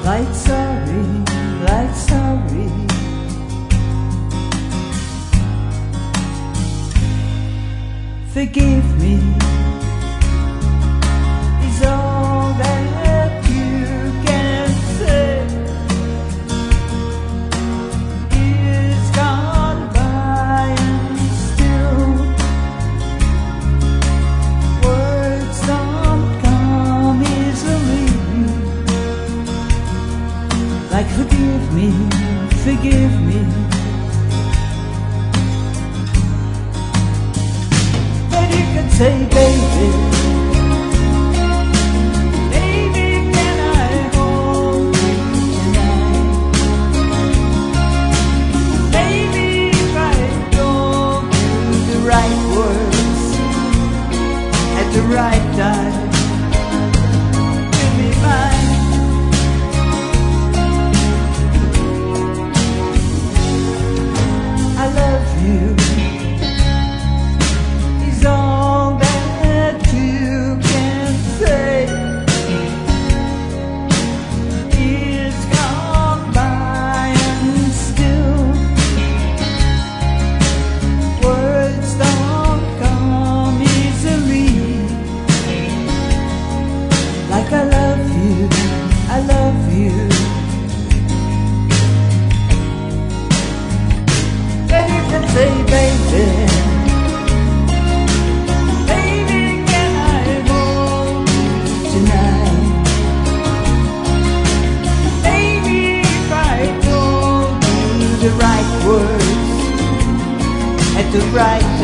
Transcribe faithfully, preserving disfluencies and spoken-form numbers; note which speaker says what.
Speaker 1: like sorry, like sorry. Forgive me is all that you can say. Years gone by and still words don't come easily. Like forgive me, forgive me. Say baby, baby, can I hold you tonight? Baby, if I don't do the right words at the right time, you'll be mine. I love you. Is all that you can say. Years gone by and still words don't come easily. Like I love you, I love you. Then you can say, baby, the right words at the right